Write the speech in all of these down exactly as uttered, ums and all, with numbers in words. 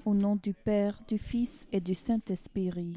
Au nom du Père, du Fils et du Saint-Esprit.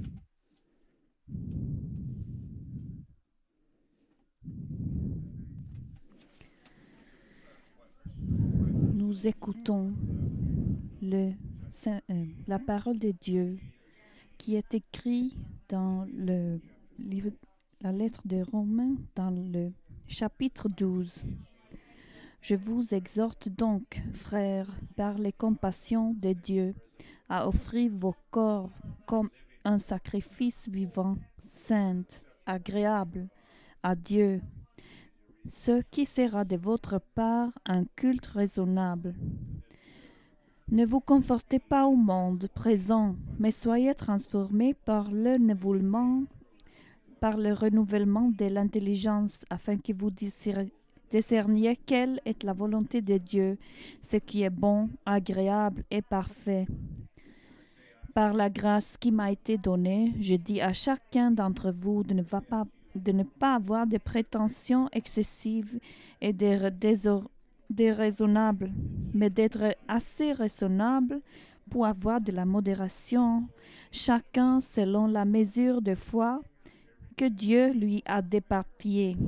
Nous écoutons le, euh, la parole de Dieu qui est écrite dans le livre, la lettre de Romains, dans le chapitre douze. Je vous exhorte donc, frères, par les compassions de Dieu, à offrir vos corps comme un sacrifice vivant, saint, agréable à Dieu, ce qui sera de votre part un culte raisonnable. Ne vous confortez pas au monde présent, mais soyez transformés par le renouvellement, par le renouvellement de l'intelligence, afin que vous discerniez quelle est la volonté de Dieu, ce qui est bon, agréable et parfait. Par la grâce qui m'a été donnée, je dis à chacun d'entre vous de ne, va pas, de ne pas avoir de prétentions excessives et de désordres déraisonnable, mais d'être assez raisonnable pour avoir de la modération, chacun selon la mesure de foi que Dieu lui a départie.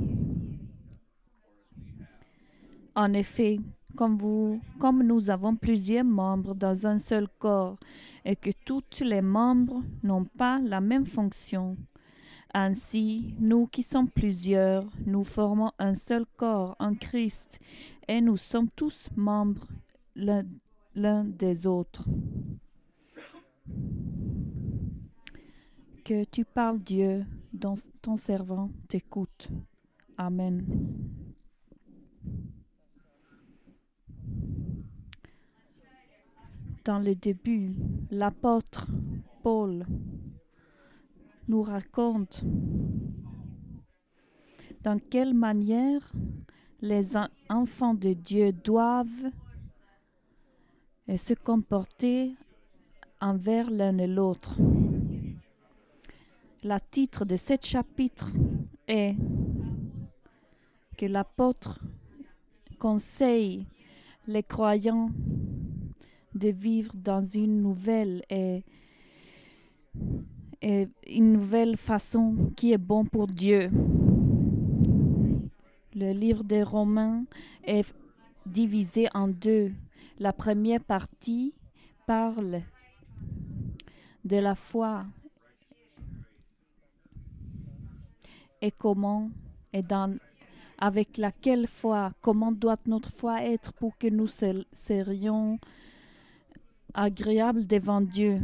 En effet, comme, vous, comme nous avons plusieurs membres dans un seul corps et que tous les membres n'ont pas la même fonction, ainsi, nous qui sommes plusieurs, nous formons un seul corps en Christ et nous sommes tous membres l'un, l'un des autres. Que tu parles, Dieu, dont ton servant t'écoute. Amen. Dans le début, l'apôtre Paul nous raconte dans quelle manière les enfants de Dieu doivent se comporter envers l'un et l'autre. Le titre de ce chapitre est que l'apôtre conseille les croyants de vivre dans une nouvelle et, et une nouvelle façon qui est bon pour Dieu. Le livre des Romains est divisé en deux. La première partie parle de la foi et comment et dans avec laquelle foi, comment doit notre foi être pour que nous serions agréables devant Dieu.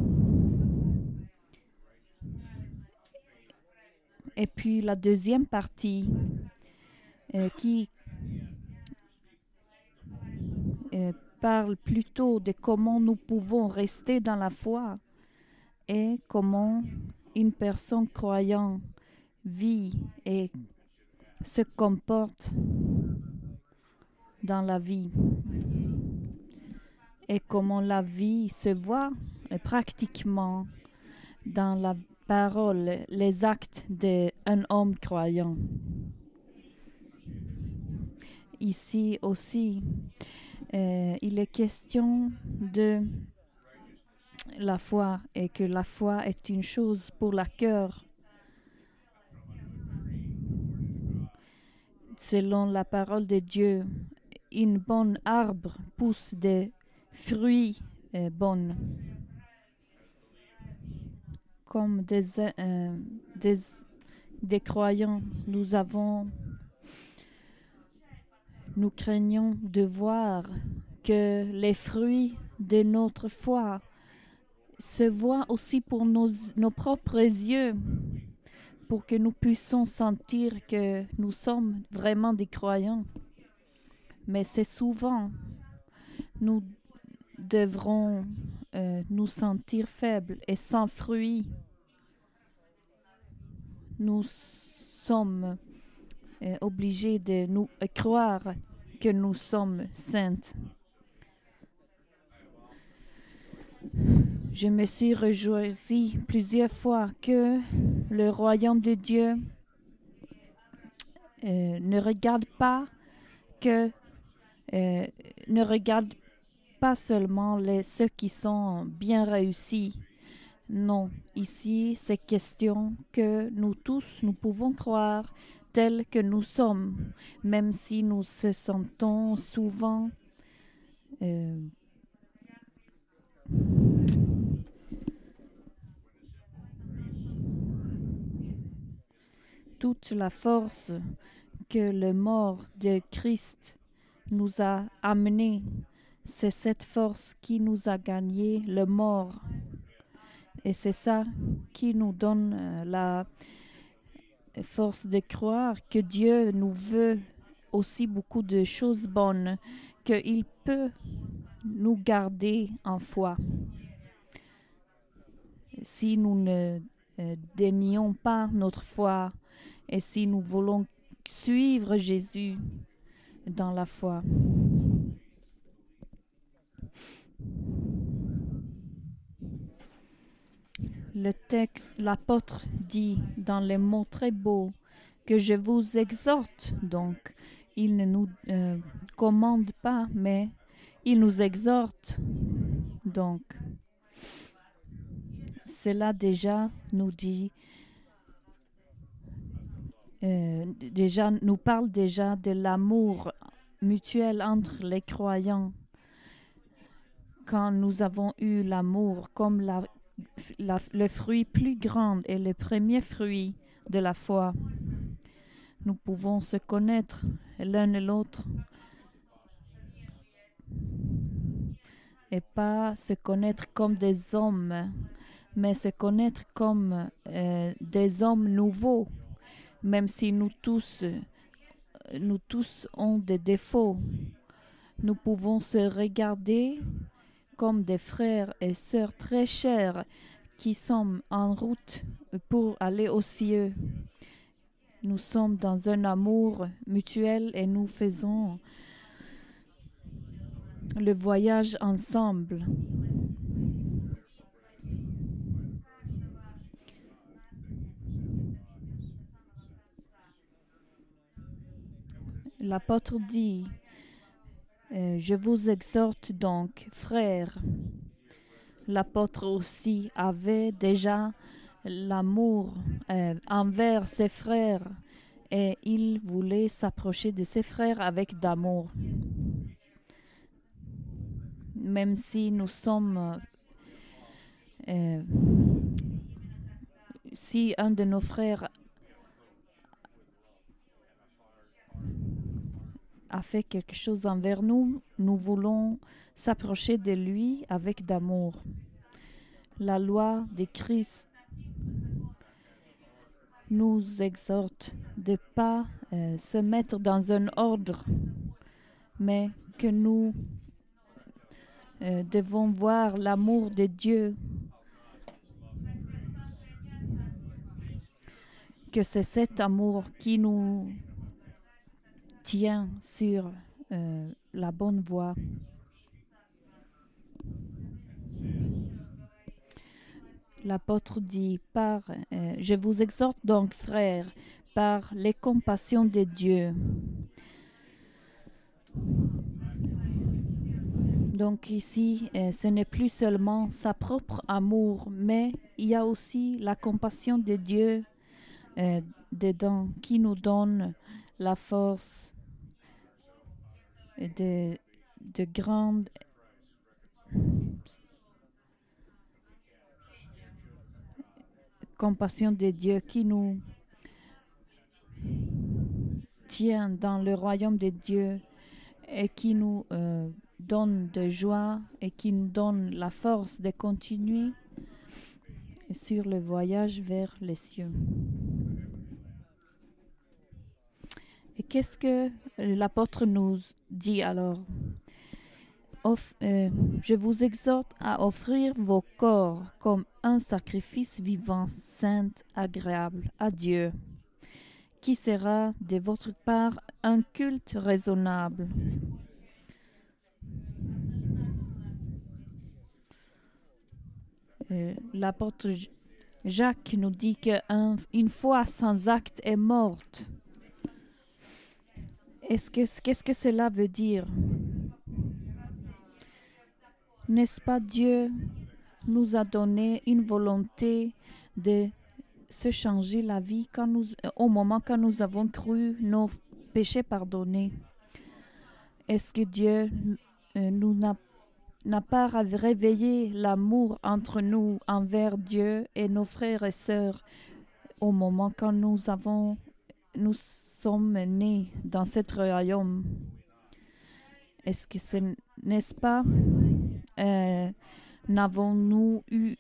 Et puis la deuxième partie euh, qui euh, parle plutôt de comment nous pouvons rester dans la foi et comment une personne croyante vit et se comporte dans la vie et comment la vie se voit et pratiquement dans la parole, les actes d'un homme croyant. Ici aussi, euh, il est question de la foi et que la foi est une chose pour le cœur. Selon la parole de Dieu, une bonne arbre pousse des fruits euh, bons. Comme des, euh, des, des croyants, nous avons, nous craignons de voir que les fruits de notre foi se voient aussi pour nos, nos propres yeux, pour que nous puissions sentir que nous sommes vraiment des croyants. Mais c'est souvent, nous devrons euh, nous sentir faibles et sans fruits. Nous sommes euh, obligés de nous euh, croire que nous sommes saintes. Je me suis réjouie plusieurs fois que le royaume de Dieu euh, ne regarde pas que euh, ne regarde pas seulement les, ceux qui sont bien réussis. Non, ici, c'est question que nous tous, nous pouvons croire tels que nous sommes, même si nous se sentons souvent euh, toute la force que le mort de Christ nous a amené. C'est cette force qui nous a gagné le mort. Et c'est ça qui nous donne euh, la force de croire que Dieu nous veut aussi beaucoup de choses bonnes, qu'il peut nous garder en foi. Si nous ne euh, dénions pas notre foi et si nous voulons suivre Jésus dans la foi. Le texte, l'apôtre dit dans les mots très beaux que je vous exhorte, donc il ne nous euh, commande pas, mais il nous exhorte. Donc, cela déjà nous dit, euh, déjà nous parle déjà de l'amour mutuel entre les croyants. Quand nous avons eu l'amour comme la La, le fruit plus grand et le premier fruit de la foi. Nous pouvons se connaître l'un et l'autre et pas se connaître comme des hommes, mais se connaître comme euh, des hommes nouveaux, même si nous tous, nous tous ont des défauts. Nous pouvons se regarder comme des frères et sœurs très chers qui sont en route pour aller aux cieux. Nous sommes dans un amour mutuel et nous faisons le voyage ensemble. L'apôtre dit, euh, je vous exhorte donc, frères. L'apôtre aussi avait déjà l'amour euh, envers ses frères et il voulait s'approcher de ses frères avec d'amour. Même si nous sommes... Euh, si un de nos frères a fait quelque chose envers nous, nous voulons s'approcher de lui avec d'amour. La loi de Christ nous exhorte de ne pas euh, se mettre dans un ordre, mais que nous euh, devons voir l'amour de Dieu, que c'est cet amour qui nous tient sur euh, la bonne voie. L'apôtre dit, par, euh, je vous exhorte donc, frères, par les compassions de Dieu. Donc ici, euh, ce n'est plus seulement sa propre amour, mais il y a aussi la compassion de Dieu euh, dedans, qui nous donne la force de, de grande compassion de Dieu qui nous tient dans le royaume de Dieu et qui nous euh, donne de joie et qui nous donne la force de continuer sur le voyage vers les cieux. Et qu'est-ce que l'apôtre nous dit alors? Off, euh, je vous exhorte à offrir vos corps comme un sacrifice vivant, saint, agréable à Dieu, qui sera de votre part un culte raisonnable. Euh, l'apôtre Jacques nous dit qu'une foi sans acte est morte. Est-ce que, qu'est-ce que cela veut dire? N'est-ce pas Dieu nous a donné une volonté de se changer la vie quand nous, au moment quand nous avons cru nos péchés pardonnés? Est-ce que Dieu euh, nous n'a, n'a pas réveillé l'amour entre nous envers Dieu et nos frères et sœurs au moment quand nous avons, nous sommes nés dans ce royaume? Est-ce que ce n'est-ce pas euh, n'avons-nous eu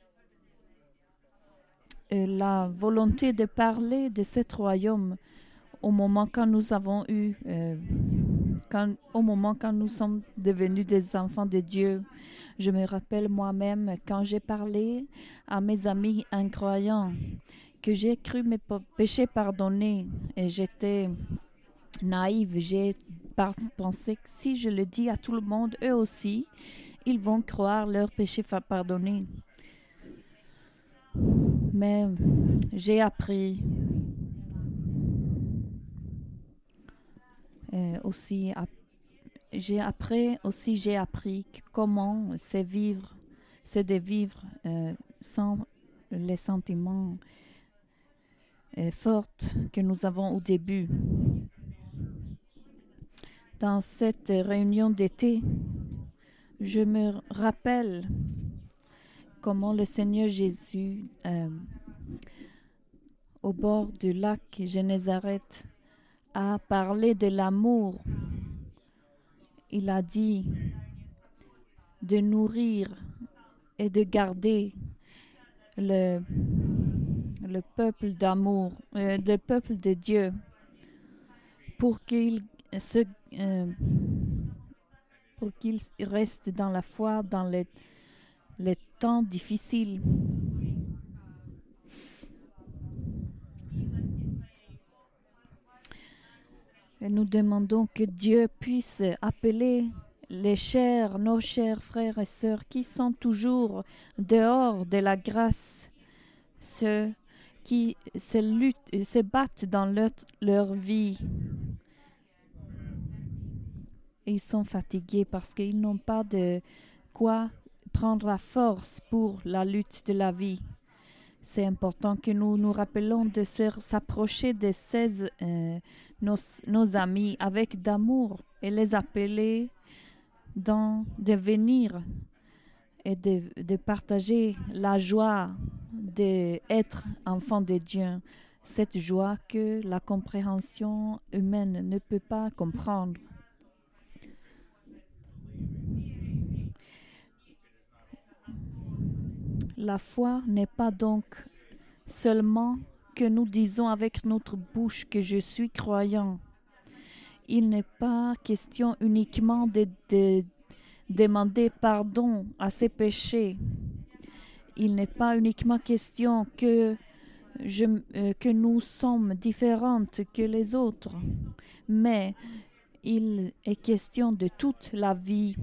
euh, la volonté de parler de ce royaume au moment quand nous avons eu, euh, quand, au moment quand nous sommes devenus des enfants de Dieu? Je me rappelle moi-même quand j'ai parlé à mes amis incroyants que j'ai cru mes péchés pardonnés et j'étais naïve. J'ai pensé que si je le dis à tout le monde, eux aussi, ils vont croire leurs péchés pardonnés. Mais j'ai appris euh, aussi, j'ai appris aussi j'ai appris comment c'est vivre, c'est de vivre euh, sans les sentiments euh, forts que nous avons au début. Dans cette réunion d'été, je me rappelle comment le Seigneur Jésus, euh, au bord du lac Génézareth, a parlé de l'amour. Il a dit de nourrir et de garder le, le peuple d'amour, euh, le peuple de Dieu, pour qu'il se euh, pour qu'il reste dans la foi dans les, les temps difficiles. Et nous demandons que Dieu puisse appeler les chers, nos chers frères et sœurs qui sont toujours dehors de la grâce, ceux qui se, luttent, se battent dans leur, leur vie. Ils sont fatigués parce qu'ils n'ont pas de quoi prendre la force pour la lutte de la vie. C'est important que nous nous rappelons de s'approcher de ces, euh, nos, nos amis avec d'amour et les appeler dans, de venir et de, de partager la joie d'être enfant de Dieu. Cette joie que la compréhension humaine ne peut pas comprendre. La foi n'est pas donc seulement que nous disons avec notre bouche que je suis croyant. Il n'est pas question uniquement de, de demander pardon à ses péchés. Il n'est pas uniquement question que, je, euh, que nous sommes différentes que les autres, mais il est question de toute la vie.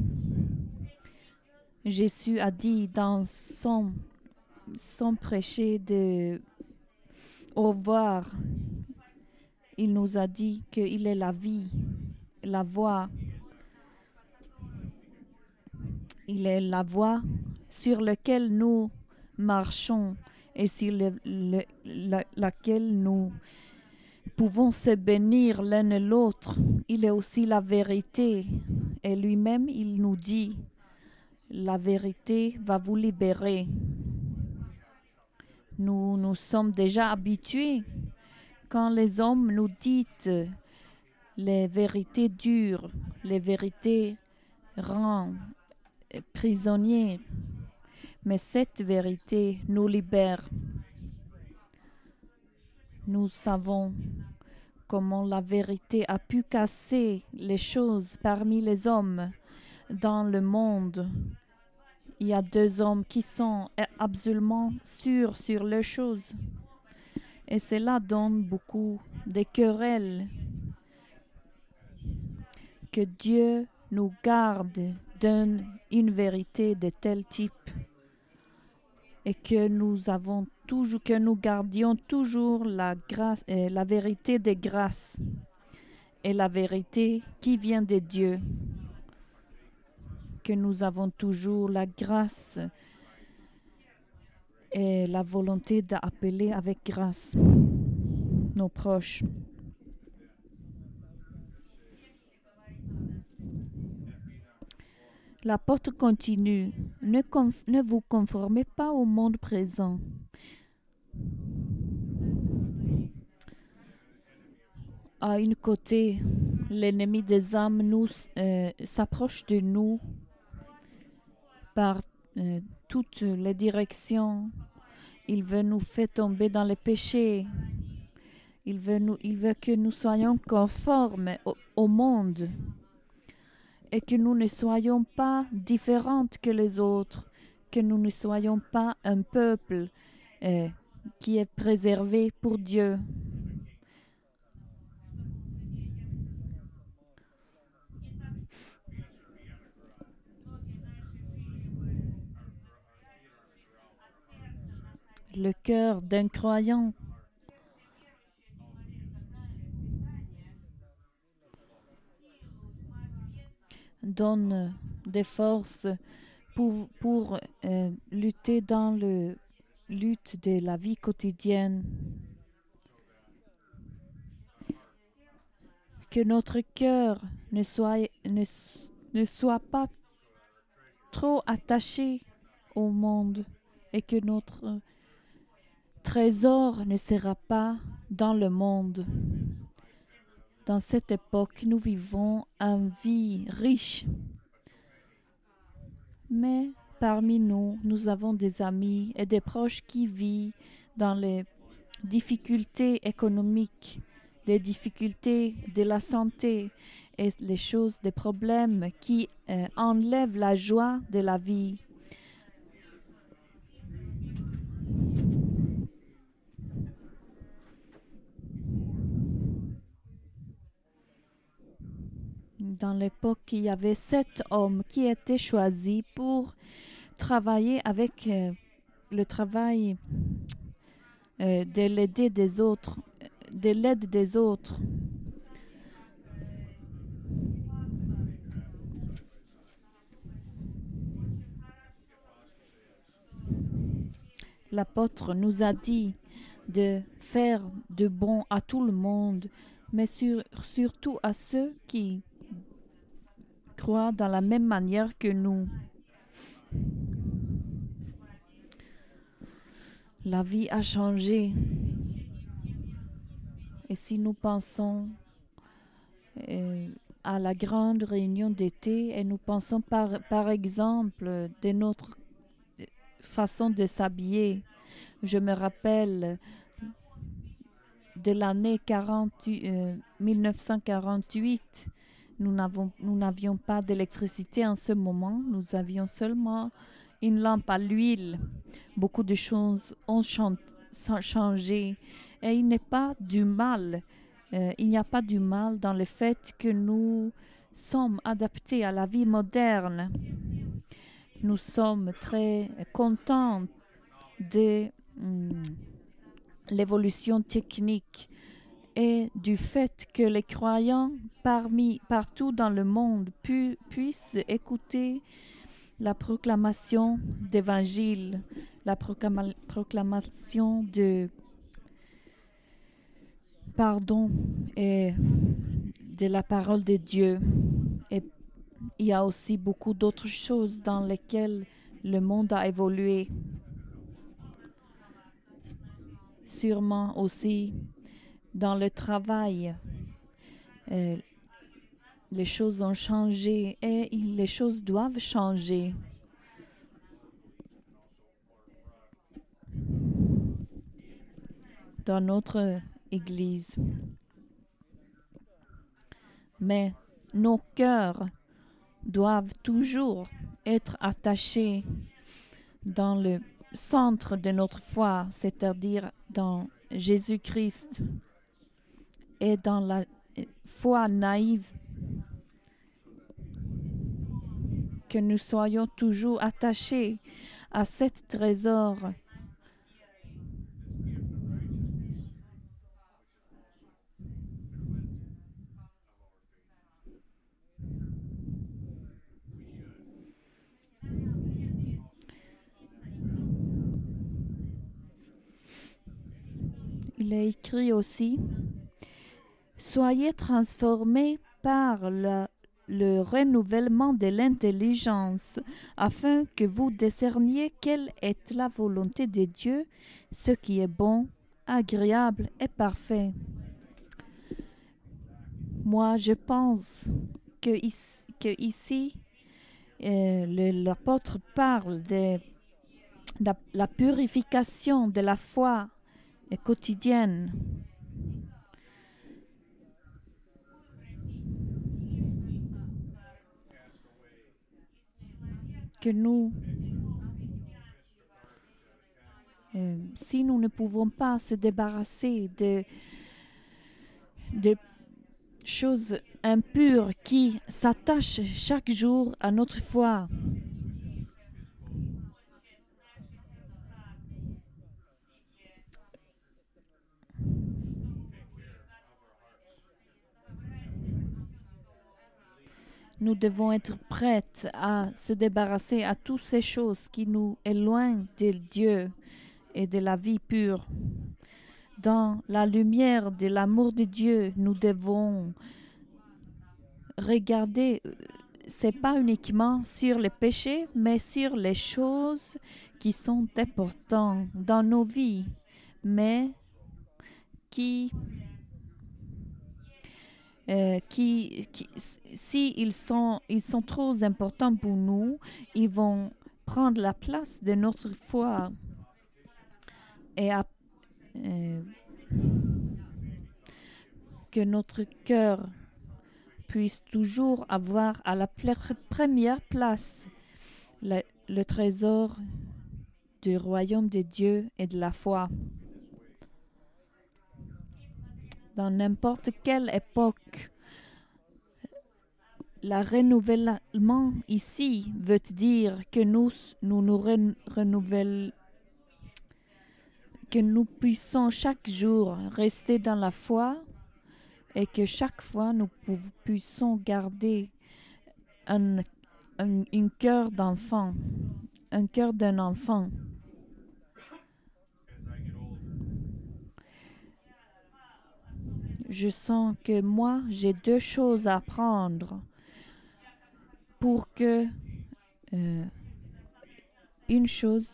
Jésus a dit dans son, son prêcher de au revoir, il nous a dit qu'il est la vie, la voie. Il est la voie sur laquelle nous marchons et sur le, le, la, laquelle nous pouvons se bénir l'un et l'autre. Il est aussi la vérité. Et lui-même, il nous dit, la vérité va vous libérer. Nous nous sommes déjà habitués quand les hommes nous disent les vérités dures, les vérités rendent prisonniers. Mais cette vérité nous libère. Nous savons comment la vérité a pu casser les choses parmi les hommes dans le monde. Il y a deux hommes qui sont absolument sûrs sur les choses. Et cela donne beaucoup de querelles. Que Dieu nous garde d'une vérité de tel type et que nous avons toujours, que nous gardions toujours la grâce, euh, la vérité de grâce et la vérité qui vient de Dieu. que nous avons toujours la grâce et la volonté d'appeler avec grâce nos proches. L'apôtre continue, ne, conf- ne vous conformez pas au monde présent. À une côté, l'ennemi des âmes nous euh, s'approche de nous par euh, toutes les directions. Il veut nous faire tomber dans les péchés. Il veut, nous, il veut que nous soyons conformes au, au monde et que nous ne soyons pas différentes que les autres, que nous ne soyons pas un peuple euh, qui est préservé pour Dieu. Le cœur d'un croyant donne des forces pour, pour euh, lutter dans le lutte de la vie quotidienne. Que notre cœur ne soit, ne, ne soit pas trop attaché au monde et que notre trésor ne sera pas dans le monde. Dans cette époque, nous vivons une vie riche. Mais parmi nous, nous avons des amis et des proches qui vivent dans les difficultés économiques, les difficultés de la santé et les choses, des problèmes qui euh, enlèvent la joie de la vie. Dans l'époque, il y avait sept hommes qui étaient choisis pour travailler avec euh, le travail euh, de l'aide des autres, de l'aide des autres. L'apôtre nous a dit de faire de bon à tout le monde, mais sur, surtout à ceux qui croient dans la même manière que nous. La vie a changé. Et si nous pensons euh, à la grande réunion d'été et nous pensons par, par exemple de notre façon de s'habiller, je me rappelle de l'année euh, mille neuf cent quarante-huit, nous n'avons, nous n'avions pas d'électricité en ce moment, nous avions seulement une lampe à l'huile. Beaucoup de choses ont changé et il n'est pas du mal, euh, il n'y a pas du mal dans le fait que nous sommes adaptés à la vie moderne. Nous sommes très contents de hum, l'évolution technique et du fait que les croyants parmi, partout dans le monde pu, puissent écouter la proclamation d'évangile, la proclama- proclamation de pardon et de la parole de Dieu. Et il y a aussi beaucoup d'autres choses dans lesquelles le monde a évolué. Sûrement aussi dans le travail, euh, les choses ont changé et les choses doivent changer. Dans notre Église. Mais nos cœurs doivent toujours être attachés dans le centre de notre foi, c'est-à-dire dans Jésus-Christ et dans la foi naïve, que nous soyons toujours attachés à cet trésor. il est écrit aussi, « Soyez transformés par la le renouvellement de l'intelligence, afin que vous discerniez quelle est la volonté de Dieu, ce qui est bon, agréable et parfait. » Moi, je pense que ici, que ici euh, le- l'apôtre parle de la, la purification de la foi quotidienne. Que nous, euh, si nous ne pouvons pas se débarrasser de, de choses impures qui s'attachent chaque jour à notre foi, nous devons être prêts à se débarrasser à toutes ces choses qui nous éloignent de Dieu et de la vie pure. Dans la lumière de l'amour de Dieu, nous devons regarder, c'est pas uniquement sur les péchés, mais sur les choses qui sont importantes dans nos vies, mais qui, euh, qui, qui si ils sont, ils sont trop importants pour nous, ils vont prendre la place de notre foi et à, euh, que notre cœur puisse toujours avoir à la pr- première place le, le trésor du royaume de Dieu et de la foi. Dans n'importe quelle époque, le renouvellement ici veut dire que nous nous, nous ren- renouvellons, que nous puissions chaque jour rester dans la foi et que chaque fois nous pou- puissions garder un, un, un cœur d'enfant, un cœur d'un enfant. Je sens que moi, j'ai deux choses à apprendre pour que euh, une chose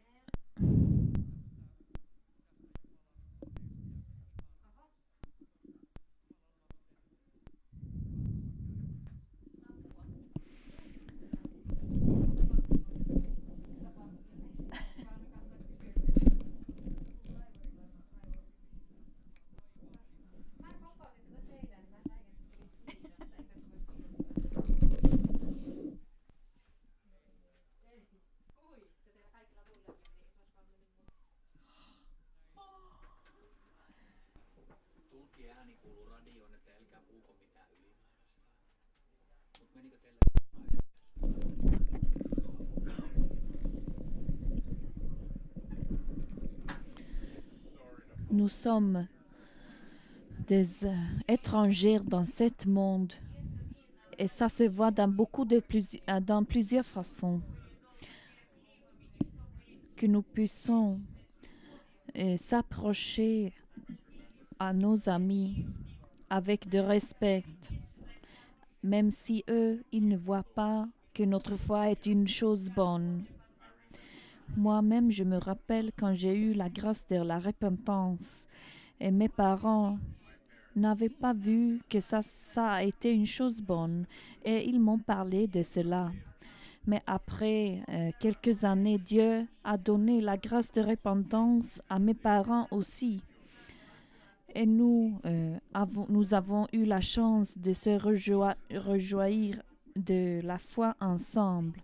nous sommes des euh, étrangers dans ce monde et ça se voit dans beaucoup de plus, euh, dans plusieurs façons. Que nous puissions euh, s'approcher à nos amis avec de respect, même si eux, ils ne voient pas que notre foi est une chose bonne. Moi-même, je me rappelle quand j'ai eu la grâce de la repentance et mes parents n'avaient pas vu que ça, ça a été une chose bonne et ils m'ont parlé de cela. Mais après euh, quelques années, Dieu a donné la grâce de repentance à mes parents aussi. Et nous, euh, avons, nous avons eu la chance de se rejoindre rejoindre de la foi ensemble.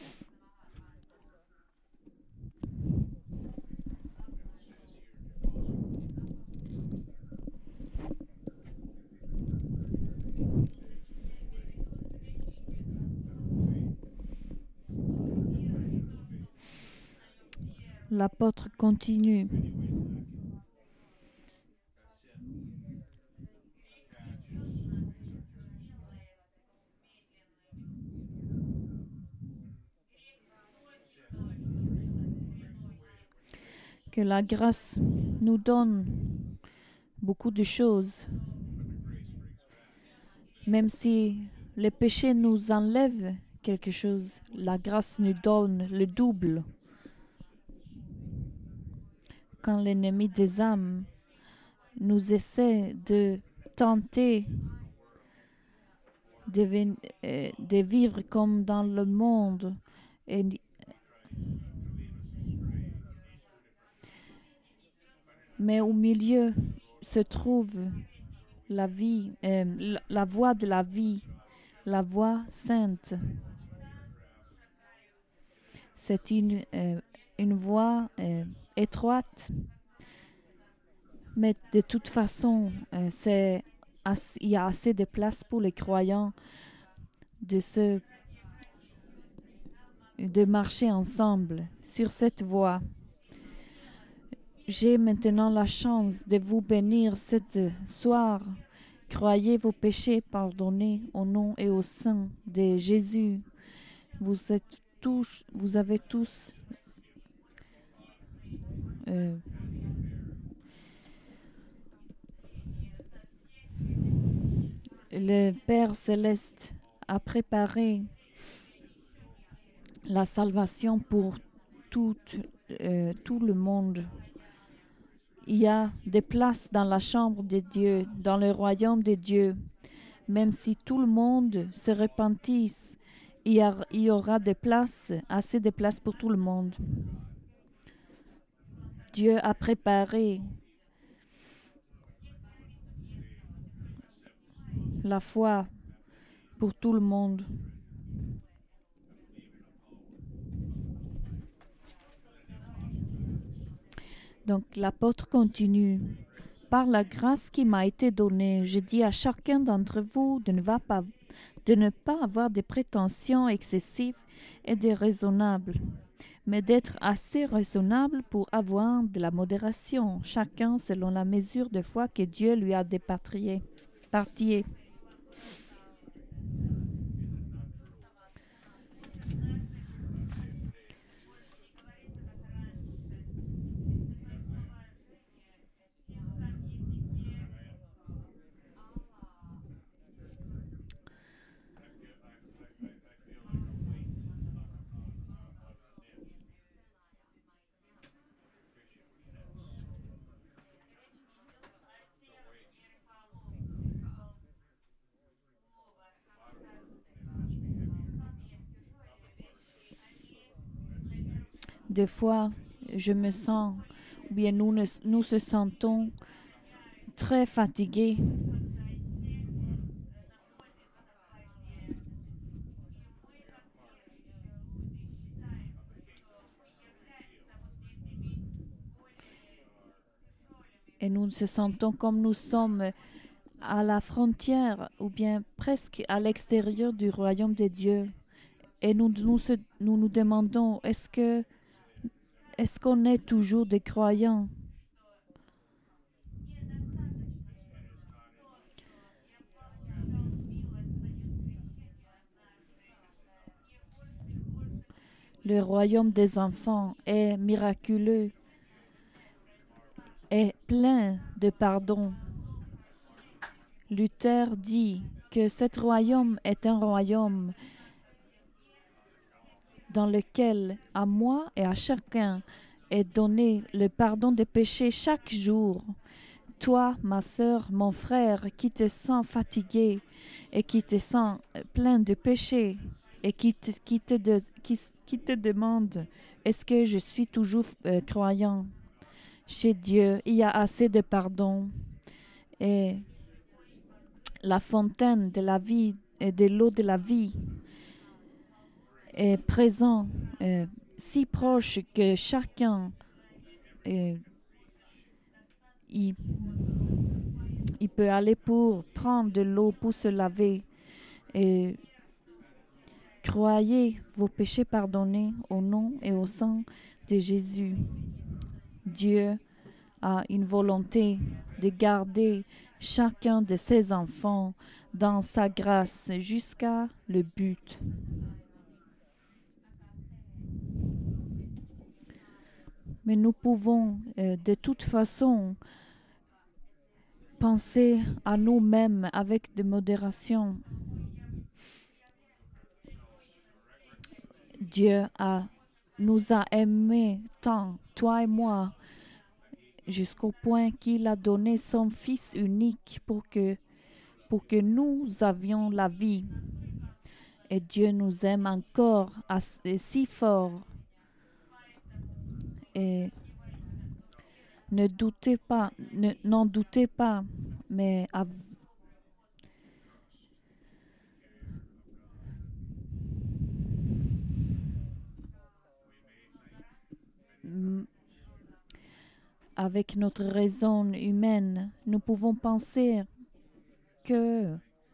L'apôtre continue. Que la grâce nous donne beaucoup de choses. Même si le péché nous enlève quelque chose, la grâce nous donne le double. Quand l'ennemi des âmes nous essaie de tenter de, ven- euh, de vivre comme dans le monde, et, mais au milieu se trouve la vie, euh, la, la voie de la vie, la voie sainte. C'est une, euh, une voie euh, étroite, mais de toute façon, euh, c'est ass- il y a assez de place pour les croyants de, se, de marcher ensemble sur cette voie. J'ai maintenant la chance de vous bénir ce soir. Croyez vos péchés pardonnés au nom et au sein de Jésus. Vous êtes tous, vous avez tous euh, le Père céleste a préparé la salvation pour tout, euh, tout le monde. Il y a des places dans la chambre de Dieu, dans le royaume de Dieu. Même si tout le monde se repentisse, il y, a, il y aura des places, assez de places pour tout le monde. Dieu a préparé la foi pour tout le monde. Donc l'apôtre continue. Par la grâce qui m'a été donnée, je dis à chacun d'entre vous de ne, va pas, de ne pas avoir des prétentions excessives et déraisonnables, mais d'être assez raisonnable pour avoir de la modération, chacun selon la mesure de foi que Dieu lui a départiée. Partier. Des fois, je me sens, ou bien nous, ne, nous se sentons très fatigués. Et nous se sentons comme nous sommes à la frontière ou bien presque à l'extérieur du royaume de Dieu. Et nous nous, se, nous, nous demandons, est-ce que est-ce qu'on est toujours des croyants? Le royaume des enfants est miraculeux, est plein de pardon. Luther dit que ce royaume est un royaume dans lequel à moi et à chacun est donné le pardon des péchés chaque jour. Toi, ma sœur, mon frère, qui te sens fatigué et qui te sens plein de péchés et qui te, qui te, de, qui, qui te demande, est-ce que je suis toujours euh, croyant? Chez Dieu, il y a assez de pardon. Et la fontaine de la vie et de l'eau de la vie est présent, euh, si proche que chacun euh, il, il peut aller pour prendre de l'eau pour se laver. Et croyez vos péchés pardonnés au nom et au sang de Jésus. Dieu a une volonté de garder chacun de ses enfants dans sa grâce jusqu'à le but. Mais nous pouvons euh, de toute façon penser à nous-mêmes avec de modération. Dieu a, nous a aimés tant, toi et moi, jusqu'au point qu'il a donné son Fils unique pour que, pour que nous avions la vie. Et Dieu nous aime encore assez, si fort. Et ne doutez pas, ne, n'en doutez pas, mais à, avec notre raison humaine, nous pouvons penser que,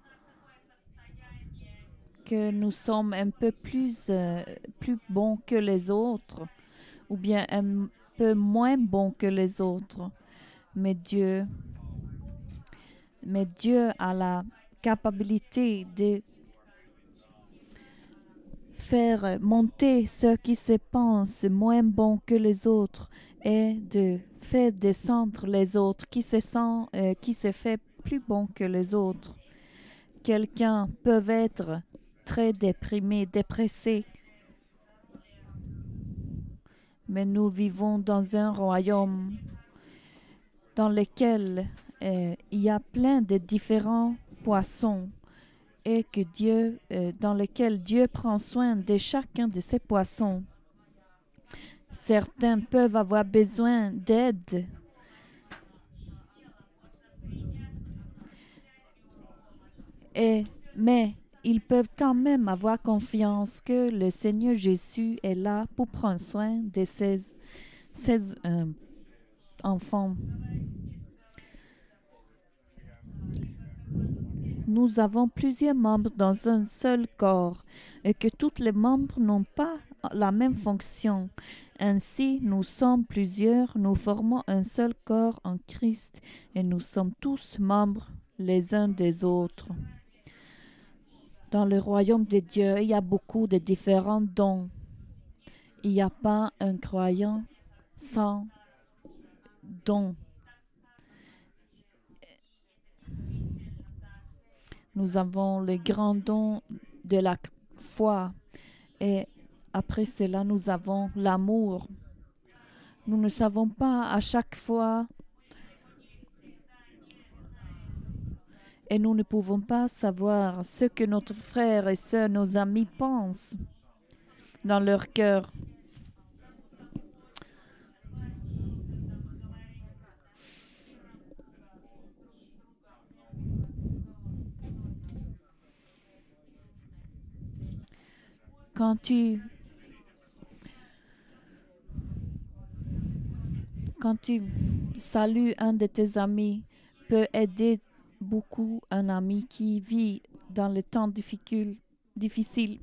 que nous sommes un peu plus, euh, plus bons que les autres, ou bien un peu moins bons que les autres. Mais Dieu, mais Dieu a la capacité de faire monter ceux qui se pensent moins bons que les autres et de faire descendre les autres qui se sentent, euh, qui se fait plus bons que les autres. Quelqu'un peut être très déprimé, dépressé, mais nous vivons dans un royaume dans lequel euh, il y a plein de différents poissons et que Dieu, euh, dans lequel Dieu prend soin de chacun de ces poissons. Certains peuvent avoir besoin d'aide. Et, mais ils peuvent quand même avoir confiance que le Seigneur Jésus est là pour prendre soin de ses, ses euh, enfants. Nous avons plusieurs membres dans un seul corps et que tous les membres n'ont pas la même fonction. Ainsi, nous sommes plusieurs, nous formons un seul corps en Christ et nous sommes tous membres les uns des autres. Dans le royaume de Dieu, il y a beaucoup de différents dons. Il n'y a pas un croyant sans don. Nous avons le grand don de la foi et après cela, nous avons l'amour. Nous ne savons pas à chaque fois et nous ne pouvons pas savoir ce que notre frère et sœur, nos amis pensent dans leur cœur. Quand tu quand tu salues un de tes amis, peut aider beaucoup un ami qui vit dans les temps difficiles. difficiles.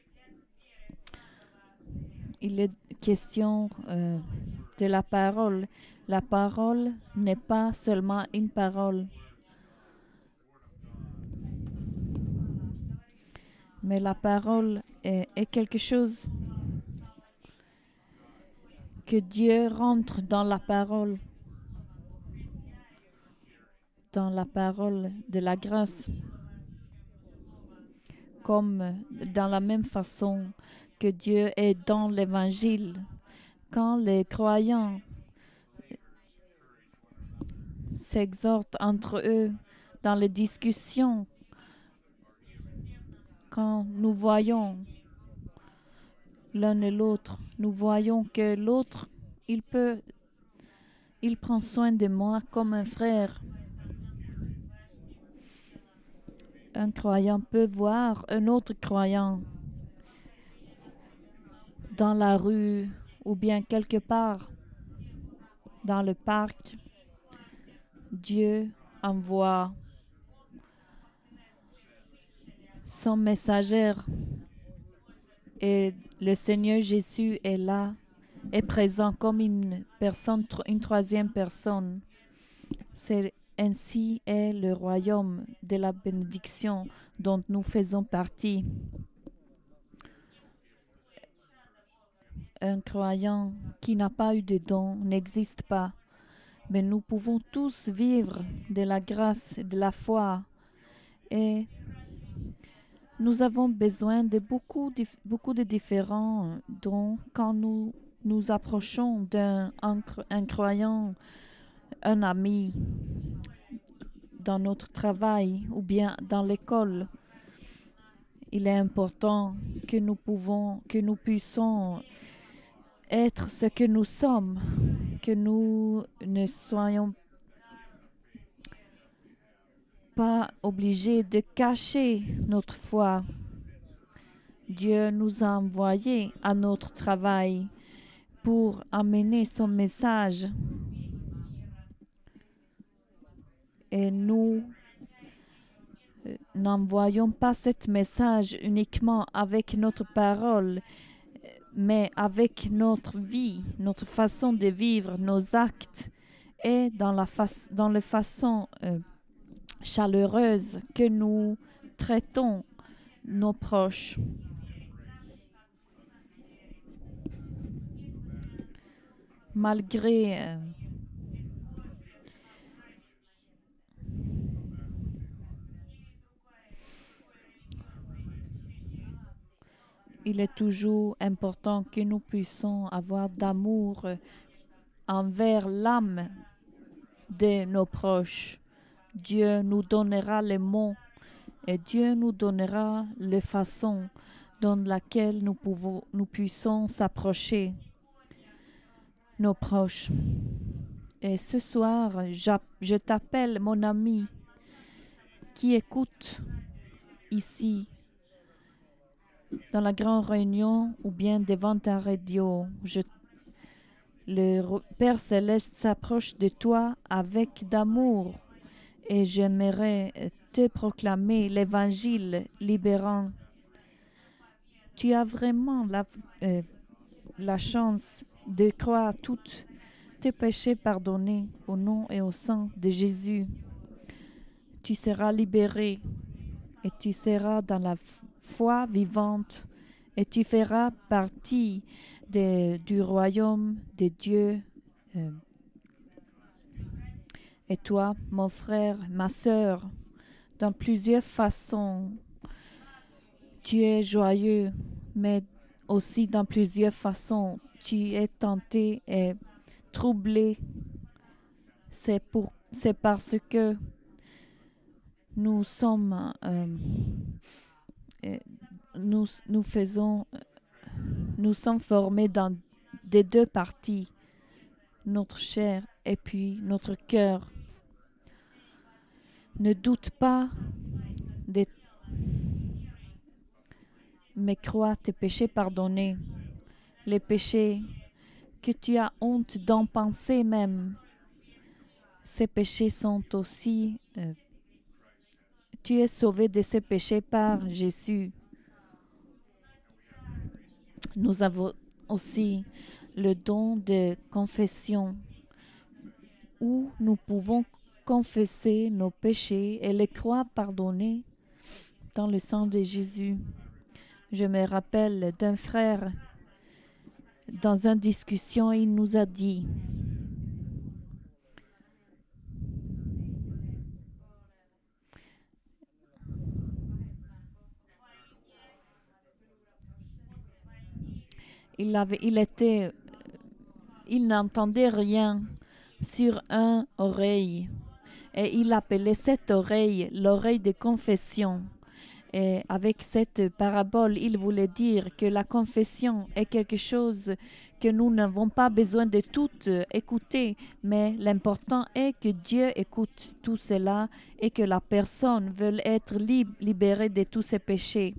Il est question euh, de la parole. La parole n'est pas seulement une parole, mais la parole est, est quelque chose que Dieu rentre dans la parole, dans la parole de la grâce, comme dans la même façon que Dieu est dans l'Évangile. Quand les croyants s'exhortent entre eux dans les discussions, quand nous voyons l'un et l'autre, nous voyons que l'autre, il peut, il prend soin de moi comme un frère. Un croyant peut voir un autre croyant dans la rue ou bien quelque part dans le parc. Dieu envoie son messager et le Seigneur Jésus est là, est présent comme une personne, une troisième personne. C'est ainsi est le royaume de la bénédiction dont nous faisons partie. Un croyant qui n'a pas eu de don n'existe pas. mais nous pouvons tous vivre de la grâce et de la foi. Et nous avons besoin de beaucoup, dif- beaucoup de différents dons quand nous nous approchons d'un un, un croyant, un ami dans notre travail ou bien dans l'école. Il est important que nous pouvons, que nous puissions être ce que nous sommes, que nous ne soyons pas obligés de cacher notre foi. Dieu nous a envoyés à notre travail pour amener son message. Et nous euh, n'envoyons pas ce message uniquement avec notre parole, mais avec notre vie, notre façon de vivre, nos actes et dans la, fa- dans la façon euh, chaleureuse que nous traitons nos proches. Malgré euh, il est toujours important que nous puissions avoir d'amour envers l'âme de nos proches. Dieu nous donnera les mots et Dieu nous donnera les façons dans laquelle nous, pouvons, nous puissions s'approcher nos proches. Et ce soir, je t'appelle mon ami qui écoute ici dans la grande réunion ou bien devant ta radio. Je, le Père Céleste s'approche de toi avec d'amour et j'aimerais te proclamer l'évangile libérant. Tu as vraiment la, euh, la chance de croire tous tes péchés pardonnés au nom et au sang de Jésus. Tu seras libéré et tu seras dans la foi vivante et tu feras partie de, du royaume de Dieu. Euh, et toi, mon frère, ma sœur, dans plusieurs façons, tu es joyeux, mais aussi dans plusieurs façons, tu es tenté et troublé. C'est pour, c'est parce que nous sommes, euh, nous, nous faisons, nous sommes formés dans des deux parties, notre chair et puis notre cœur. Ne doute pas de mais crois tes péchés pardonnés, les péchés que tu as honte d'en penser même. Ces péchés sont aussi, euh, tu es sauvé de ces péchés par Jésus. Nous avons aussi le don de confession où nous pouvons confesser nos péchés et les croire pardonnés dans le sang de Jésus. Je me rappelle d'un frère, dans une discussion, il nous a dit, il avait, il était, il n'entendait rien sur une oreille et il appelait cette oreille l'oreille de confession. Et avec cette parabole, il voulait dire que la confession est quelque chose que nous n'avons pas besoin de tout écouter, mais l'important est que Dieu écoute tout cela et que la personne veuille être libre, libérée de tous ses péchés.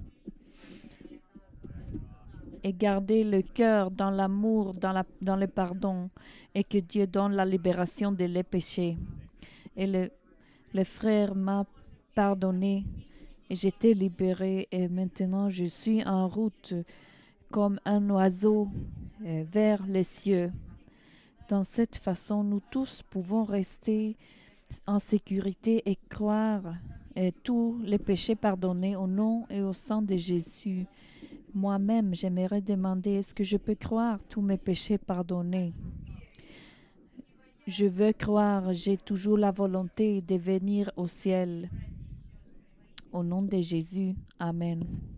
Et garder le cœur dans l'amour, dans, la, dans le pardon, et que Dieu donne la libération de les péchés. Et le, le frère m'a pardonné. Et j'étais libérée et maintenant je suis en route comme un oiseau euh, vers les cieux. Dans cette façon, nous tous pouvons rester en sécurité et croire et tous les péchés pardonnés au nom et au sang de Jésus. Moi-même, j'aimerais demander, est-ce que je peux croire tous mes péchés pardonnés? je veux croire, j'ai toujours la volonté de venir au ciel. Au nom de Jésus, Amen.